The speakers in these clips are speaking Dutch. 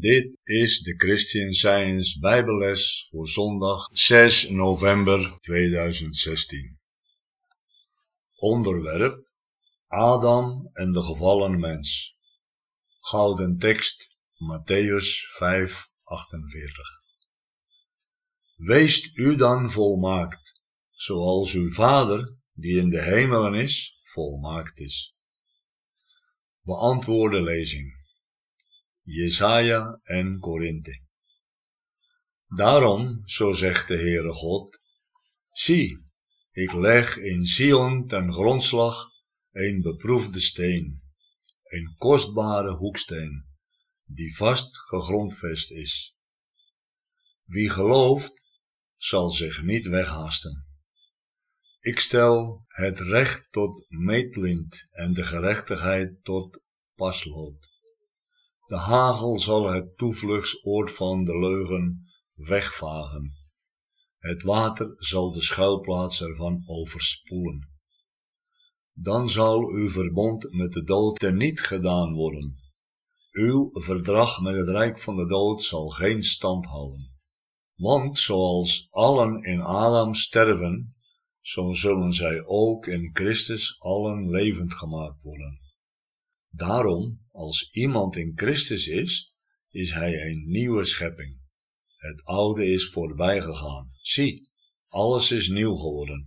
Dit is de Christian Science Bijbelles voor zondag 6 november 2016. Onderwerp: Adam en de gevallen mens. Gouden tekst Mattheüs 5:48. Weest u dan volmaakt, zoals uw Vader, die in de hemelen is, volmaakt is. Beantwoorde lezing. Jesaja en Korinthe. Daarom, zo zegt de Heere God, zie, ik leg in Sion ten grondslag een beproefde steen, een kostbare hoeksteen, die vast gegrondvest is. Wie gelooft, zal zich niet weghaasten. Ik stel het recht tot meetlint en de gerechtigheid tot paslood. De hagel zal het toevluchtsoord van de leugen wegvagen. Het water zal de schuilplaats ervan overspoelen. Dan zal uw verbond met de dood teniet gedaan worden. Uw verdrag met het rijk van de dood zal geen stand houden. Want zoals allen in Adam sterven, zo zullen zij ook in Christus allen levend gemaakt worden. Daarom, als iemand in Christus is, is hij een nieuwe schepping. Het oude is voorbij gegaan. Zie, alles is nieuw geworden.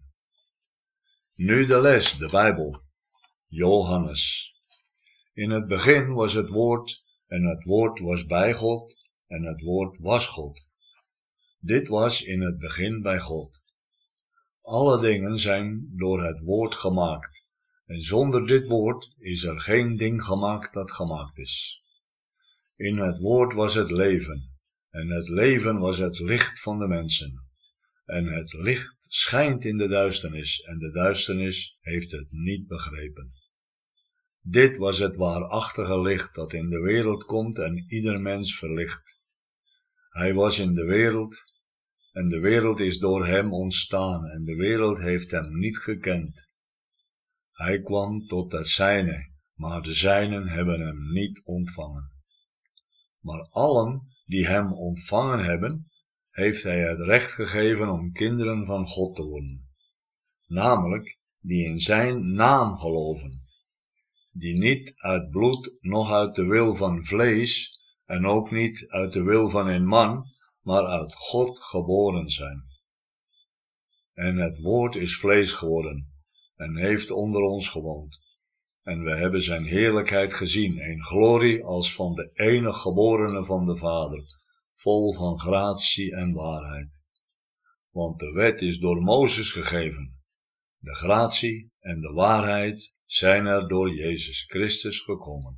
Nu de les, de Bijbel. Johannes. In het begin was het woord, en het woord was bij God, en het woord was God. Dit was in het begin bij God. Alle dingen zijn door het woord gemaakt. En zonder dit woord is er geen ding gemaakt dat gemaakt is. In het woord was het leven, en het leven was het licht van de mensen. En het licht schijnt in de duisternis, en de duisternis heeft het niet begrepen. Dit was het waarachtige licht dat in de wereld komt en ieder mens verlicht. Hij was in de wereld, en de wereld is door hem ontstaan, en de wereld heeft hem niet gekend. Hij kwam tot het zijne, maar de zijnen hebben hem niet ontvangen. Maar allen die hem ontvangen hebben, heeft hij het recht gegeven om kinderen van God te worden. Namelijk, die in zijn naam geloven. Die niet uit bloed, noch uit de wil van vlees, en ook niet uit de wil van een man, maar uit God geboren zijn. En het woord is vlees geworden, en heeft onder ons gewoond. En we hebben zijn heerlijkheid gezien, een glorie als van de enige geborene van de Vader, vol van gratie en waarheid. Want de wet is door Mozes gegeven, de gratie en de waarheid zijn er door Jezus Christus gekomen.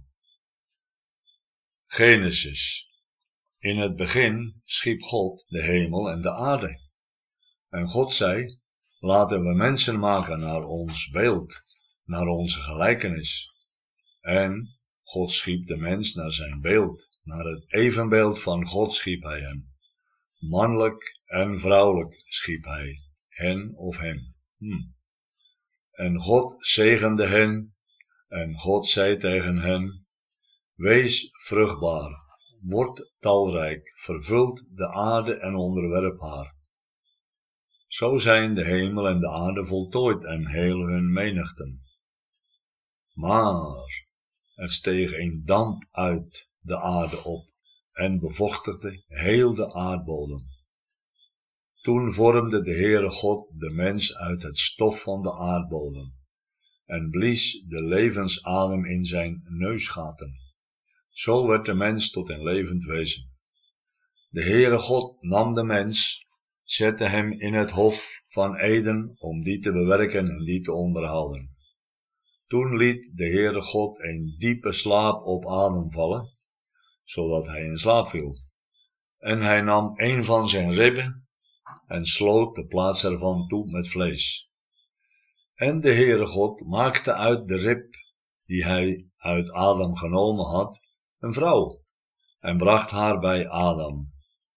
Genesis. In het begin schiep God de hemel en de aarde. En God zei, laten we mensen maken naar ons beeld, naar onze gelijkenis. En God schiep de mens naar zijn beeld, naar het evenbeeld van God schiep hij hem. Mannelijk en vrouwelijk schiep hij, hen of hem. En God zegende hen, en God zei tegen hen, wees vruchtbaar, word talrijk, vervult de aarde en onderwerp haar. Zo zijn de hemel en de aarde voltooid en heel hun menigten. Maar er steeg een damp uit de aarde op en bevochtigde heel de aardbodem. Toen vormde de Heere God de mens uit het stof van de aardbodem en blies de levensadem in zijn neusgaten. Zo werd de mens tot een levend wezen. De Heere God nam de mens, zette hem in het hof van Eden om die te bewerken en die te onderhouden. Toen liet de Heere God een diepe slaap op Adam vallen, zodat hij in slaap viel. En hij nam een van zijn ribben en sloot de plaats ervan toe met vlees. En de Heere God maakte uit de rib, die hij uit Adam genomen had, een vrouw, en bracht haar bij Adam.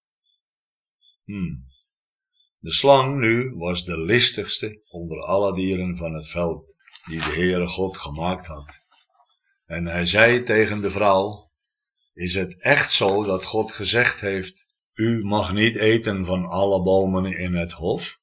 De slang nu was de listigste onder alle dieren van het veld, die de Heere God gemaakt had. En hij zei tegen de vrouw, Is het echt zo dat God gezegd heeft, u mag niet eten van alle bomen in het hof?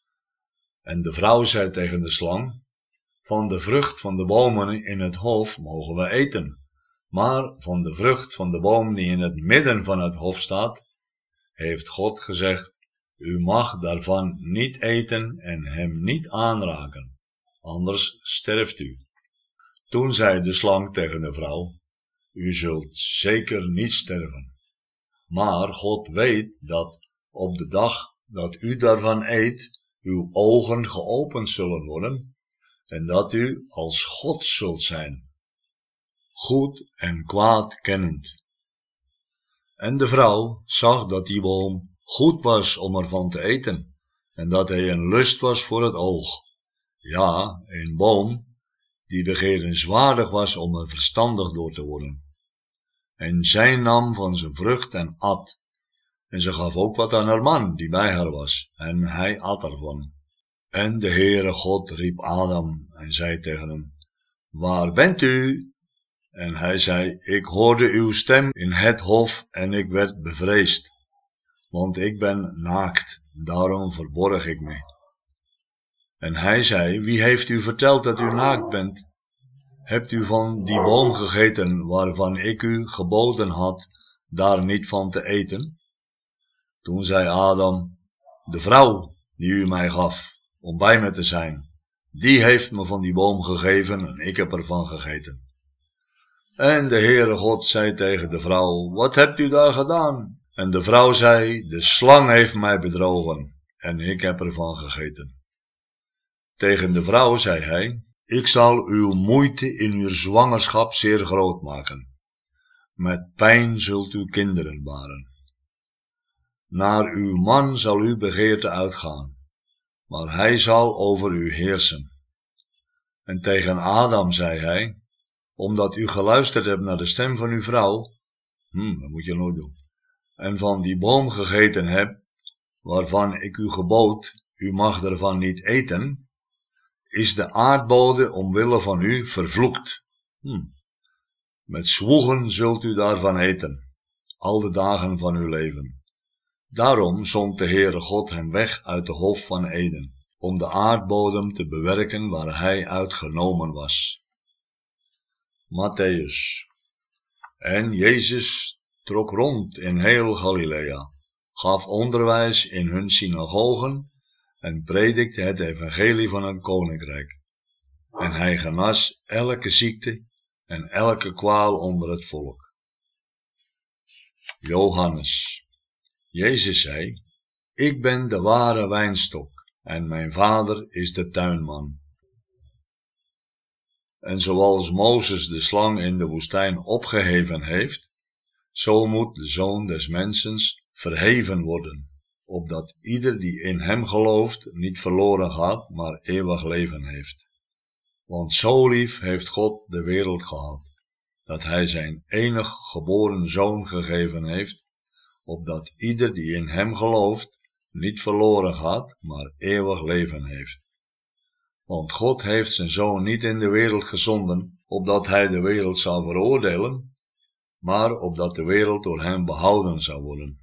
En de vrouw zei tegen de slang, van de vrucht van de bomen in het hof mogen we eten, maar van de vrucht van de boom die in het midden van het hof staat, heeft God gezegd, u mag daarvan niet eten en hem niet aanraken, anders sterft u. Toen zei de slang tegen de vrouw, u zult zeker niet sterven, maar God weet dat op de dag dat u daarvan eet, uw ogen geopend zullen worden en dat u als God zult zijn, goed en kwaad kennend. En de vrouw zag dat die boom goed was om ervan te eten en dat hij een lust was voor het oog. Ja, een boom die begerenswaardig was om er verstandig door te worden. En zij nam van zijn vrucht en at. En ze gaf ook wat aan haar man die bij haar was, en hij at ervan. En de Heere God riep Adam en zei tegen hem, waar bent u? En hij zei, ik hoorde uw stem in het hof en ik werd bevreesd, want ik ben naakt, daarom verborg ik me. En hij zei, wie heeft u verteld dat u naakt bent? Hebt u van die boom gegeten waarvan ik u geboden had daar niet van te eten? Toen zei Adam, de vrouw die u mij gaf om bij me te zijn, die heeft me van die boom gegeven en ik heb ervan gegeten. En de Heere God zei tegen de vrouw, wat hebt u daar gedaan? En de vrouw zei, de slang heeft mij bedrogen en ik heb ervan gegeten. Tegen de vrouw zei hij, ik zal uw moeite in uw zwangerschap zeer groot maken. Met pijn zult u kinderen baren. Naar uw man zal uw begeerte uitgaan, maar hij zal over u heersen. En tegen Adam zei hij, omdat u geluisterd hebt naar de stem van uw vrouw, dat moet je nooit doen, en van die boom gegeten hebt, waarvan ik u gebood, u mag ervan niet eten, is de aardbodem omwille van u vervloekt. Met zwoegen zult u daarvan eten, al de dagen van uw leven. Daarom zond de Heere God hem weg uit de hof van Eden, om de aardbodem te bewerken waar hij uit genomen was. Matthäus. En Jezus trok rond in heel Galilea, gaf onderwijs in hun synagogen en predikte het evangelie van het koninkrijk. En hij genas elke ziekte en elke kwaal onder het volk. Johannes. Jezus zei, ik ben de ware wijnstok en mijn vader is de tuinman. En zoals Mozes de slang in de woestijn opgeheven heeft, zo moet de Zoon des Mensens verheven worden, opdat ieder die in hem gelooft niet verloren gaat, maar eeuwig leven heeft. Want zo lief heeft God de wereld gehad, dat hij zijn enig geboren Zoon gegeven heeft, opdat ieder die in hem gelooft niet verloren gaat, maar eeuwig leven heeft. Want God heeft zijn Zoon niet in de wereld gezonden, opdat hij de wereld zou veroordelen, maar opdat de wereld door hem behouden zou worden.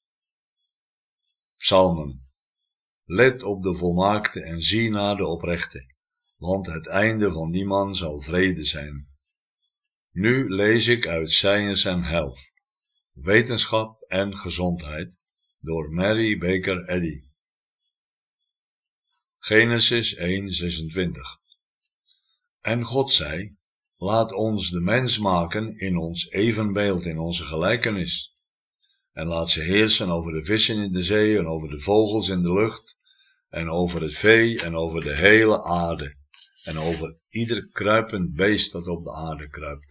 Psalmen. Let op de volmaakte en zie naar de oprechte, want het einde van die man zal vrede zijn. Nu lees ik uit Science and Health, Wetenschap en Gezondheid, door Mary Baker Eddy. Genesis 1:26. En God zei, laat ons de mens maken in ons evenbeeld, in onze gelijkenis. En laat ze heersen over de vissen in de zee en over de vogels in de lucht en over het vee en over de hele aarde en over ieder kruipend beest dat op de aarde kruipt.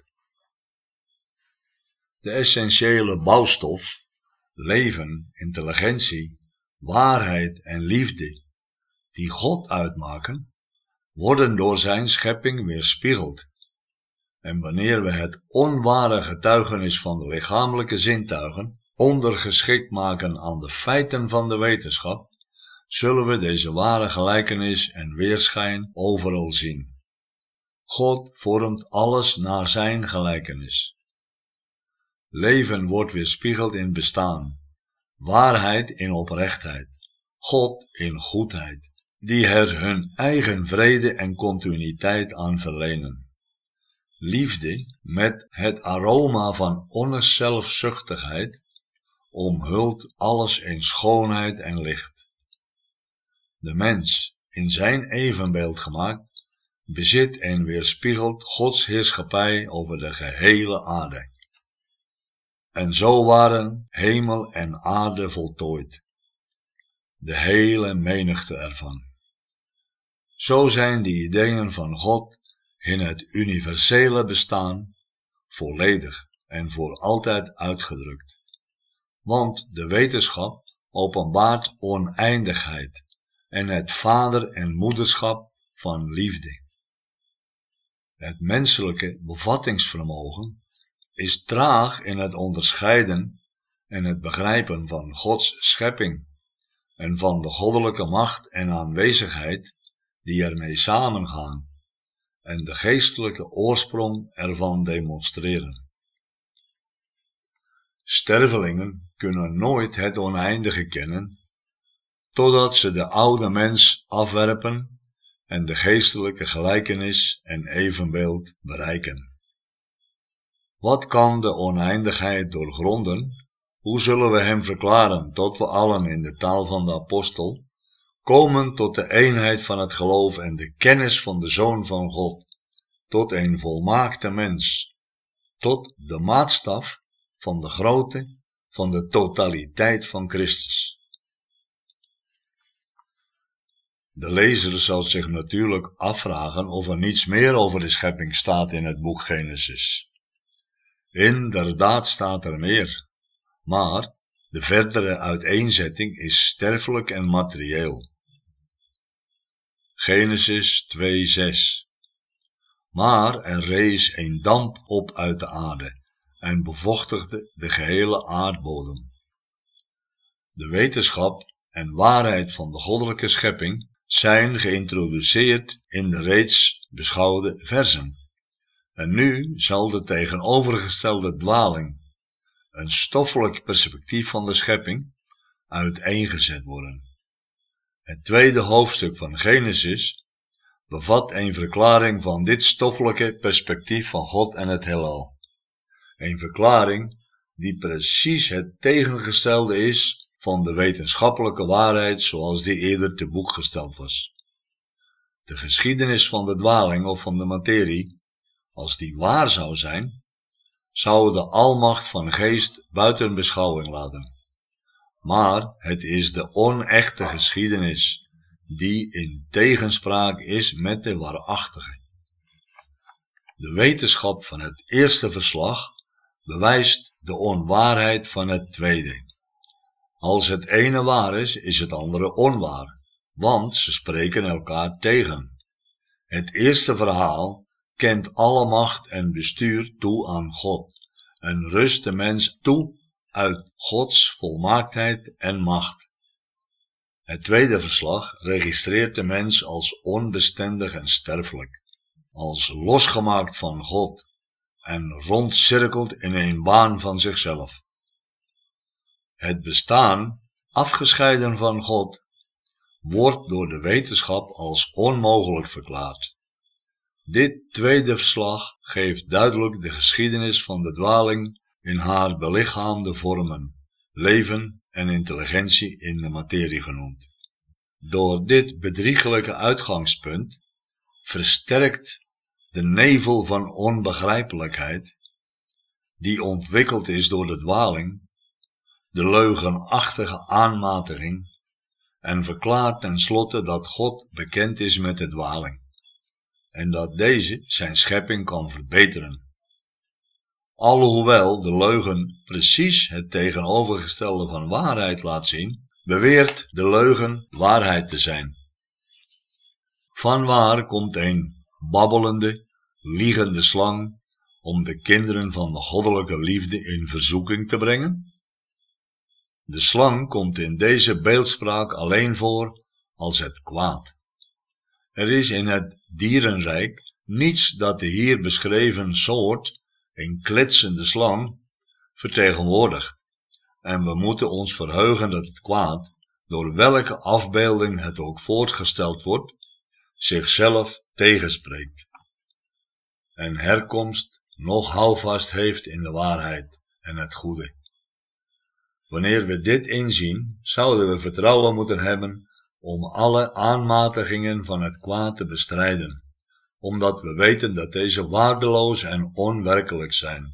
De essentiële bouwstof, leven, intelligentie, waarheid en liefde, die God uitmaken, worden door zijn schepping weerspiegeld. En wanneer we het onware getuigenis van de lichamelijke zintuigen ondergeschikt maken aan de feiten van de wetenschap, zullen we deze ware gelijkenis en weerschijn overal zien. God vormt alles naar zijn gelijkenis. Leven wordt weerspiegeld in bestaan, waarheid in oprechtheid, God in goedheid, die er hun eigen vrede en continuïteit aan verlenen. Liefde met het aroma van onzelfzuchtigheid omhult alles in schoonheid en licht. De mens, in zijn evenbeeld gemaakt, bezit en weerspiegelt Gods heerschappij over de gehele aarde. En zo waren hemel en aarde voltooid, de hele menigte ervan. Zo zijn de ideeën van God in het universele bestaan volledig en voor altijd uitgedrukt. Want de wetenschap openbaart oneindigheid en het vader- en moederschap van liefde. Het menselijke bevattingsvermogen is traag in het onderscheiden en het begrijpen van Gods schepping en van de goddelijke macht en aanwezigheid die ermee samengaan en de geestelijke oorsprong ervan demonstreren. Stervelingen kunnen nooit het oneindige kennen, totdat ze de oude mens afwerpen en de geestelijke gelijkenis en evenbeeld bereiken. Wat kan de oneindigheid doorgronden? Hoe zullen we hem verklaren tot we allen in de taal van de apostel komen tot de eenheid van het geloof en de kennis van de Zoon van God, tot een volmaakte mens, tot de maatstaf van de grootte van de totaliteit van Christus. De lezer zal zich natuurlijk afvragen of er niets meer over de schepping staat in het boek Genesis. Inderdaad staat er meer, maar de verdere uiteenzetting is sterfelijk en materieel. Genesis 2:6. Maar er rees een damp op uit de aarde en bevochtigde de gehele aardbodem. De wetenschap en waarheid van de goddelijke schepping zijn geïntroduceerd in de reeds beschouwde versen. En nu zal de tegenovergestelde dwaling, een stoffelijk perspectief van de schepping, uiteengezet worden. Het tweede hoofdstuk van Genesis bevat een verklaring van dit stoffelijke perspectief van God en het heelal. Een verklaring die precies het tegengestelde is van de wetenschappelijke waarheid zoals die eerder te boek gesteld was. De geschiedenis van de dwaling of van de materie, als die waar zou zijn, zou de almacht van geest buiten beschouwing laten. Maar het is de onechte geschiedenis die in tegenspraak is met de waarachtige. De wetenschap van het eerste verslag bewijst de onwaarheid van het tweede. Als het ene waar is, is het andere onwaar, want ze spreken elkaar tegen. Het eerste verhaal kent alle macht en bestuur toe aan God en rust de mens toe uit Gods volmaaktheid en macht. Het tweede verslag registreert de mens als onbestendig en sterfelijk, als losgemaakt van God en rondcirkelt in een baan van zichzelf. Het bestaan, afgescheiden van God, wordt door de wetenschap als onmogelijk verklaard. Dit tweede verslag geeft duidelijk de geschiedenis van de dwaling in haar belichaamde vormen, leven en intelligentie in de materie genoemd. Door dit bedriegelijke uitgangspunt versterkt de nevel van onbegrijpelijkheid, die ontwikkeld is door de dwaling, de leugenachtige aanmatiging en verklaart tenslotte dat God bekend is met de dwaling en dat deze zijn schepping kan verbeteren. Alhoewel de leugen precies het tegenovergestelde van waarheid laat zien, beweert de leugen waarheid te zijn. Vanwaar komt een babbelende, liegende slang om de kinderen van de goddelijke liefde in verzoeking te brengen? De slang komt in deze beeldspraak alleen voor als het kwaad. Er is in het dierenrijk niets dat de hier beschreven soort, een kletsende slang, vertegenwoordigt. En we moeten ons verheugen dat het kwaad, door welke afbeelding het ook voortgesteld wordt, zichzelf tegenspreekt en herkomst nog houvast heeft in de waarheid en het goede. Wanneer we dit inzien, zouden we vertrouwen moeten hebben om alle aanmatigingen van het kwaad te bestrijden, omdat we weten dat deze waardeloos en onwerkelijk zijn.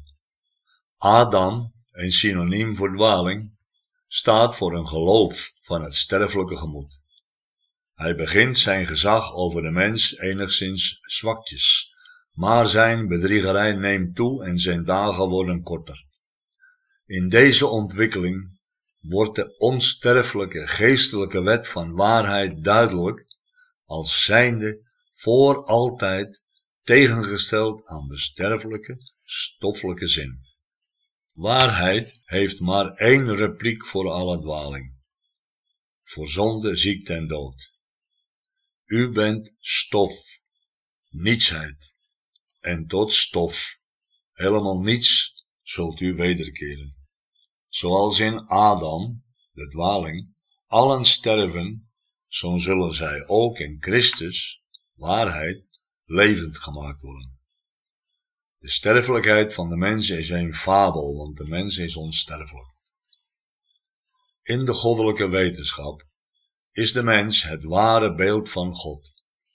Adam, een synoniem voor dwaling, staat voor een geloof van het sterfelijke gemoed. Hij begint zijn gezag over de mens enigszins zwakjes, maar zijn bedriegerij neemt toe en zijn dagen worden korter. In deze ontwikkeling wordt de onsterfelijke geestelijke wet van waarheid duidelijk als zijnde voor altijd tegengesteld aan de sterfelijke, stoffelijke zin. Waarheid heeft maar één repliek voor alle dwaling: voor zonde, ziekte en dood. U bent stof, nietsheid, en tot stof, helemaal niets, zult u wederkeren. Zoals in Adam, de dwaling, allen sterven, zo zullen zij ook in Christus, waarheid, levend gemaakt worden. De sterfelijkheid van de mens is een fabel, want de mens is onsterfelijk. In de goddelijke wetenschap is de mens het ware beeld van God.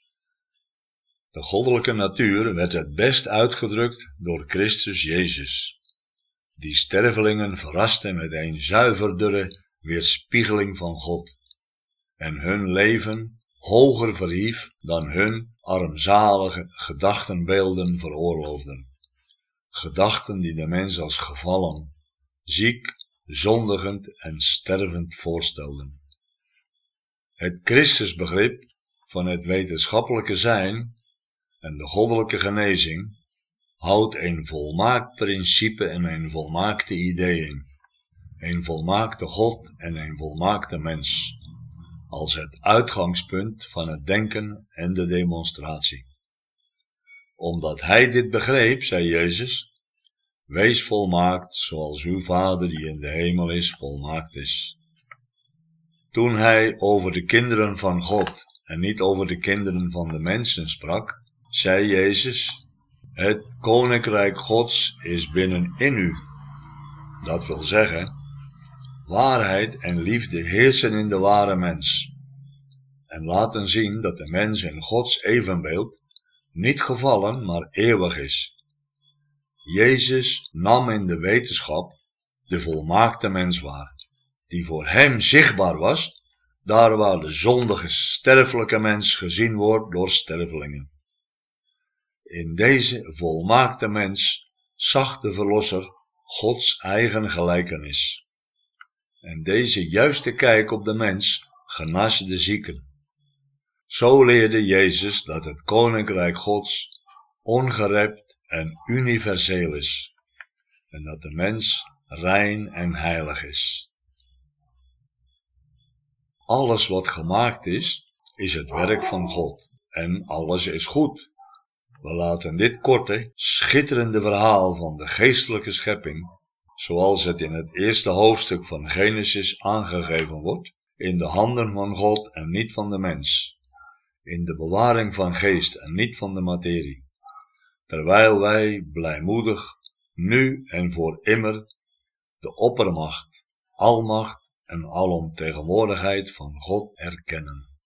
De goddelijke natuur werd het best uitgedrukt door Christus Jezus, die stervelingen verraste met een zuiverdere weerspiegeling van God en hun leven hoger verhief dan hun armzalige gedachtenbeelden veroorloofden. Gedachten die de mens als gevallen, ziek, zondigend en stervend voorstelden. Het Christusbegrip van het wetenschappelijke zijn en de goddelijke genezing houdt een volmaakt principe en een volmaakte idee in, een volmaakte God en een volmaakte mens, als het uitgangspunt van het denken en de demonstratie. Omdat hij dit begreep, zei Jezus: wees volmaakt zoals uw Vader die in de hemel is volmaakt is. Toen hij over de kinderen van God en niet over de kinderen van de mensen sprak, zei Jezus: het koninkrijk Gods is binnenin u. Dat wil zeggen, waarheid en liefde heersen in de ware mens en laten zien dat de mens in Gods evenbeeld niet gevallen, maar eeuwig is. Jezus nam in de wetenschap de volmaakte mens waar, die voor hem zichtbaar was, daar waar de zondige sterfelijke mens gezien wordt door stervelingen. In deze volmaakte mens zag de Verlosser Gods eigen gelijkenis. En deze juiste kijk op de mens genas de zieken. Zo leerde Jezus dat het koninkrijk Gods ongerept en universeel is, en dat de mens rein en heilig is. Alles wat gemaakt is, is het werk van God, en alles is goed. We laten dit korte, schitterende verhaal van de geestelijke schepping, zoals het in het eerste hoofdstuk van Genesis aangegeven wordt, in de handen van God en niet van de mens, in de bewaring van geest en niet van de materie, terwijl wij blijmoedig, nu en voor immer, de oppermacht, almacht en alomtegenwoordigheid van God erkennen.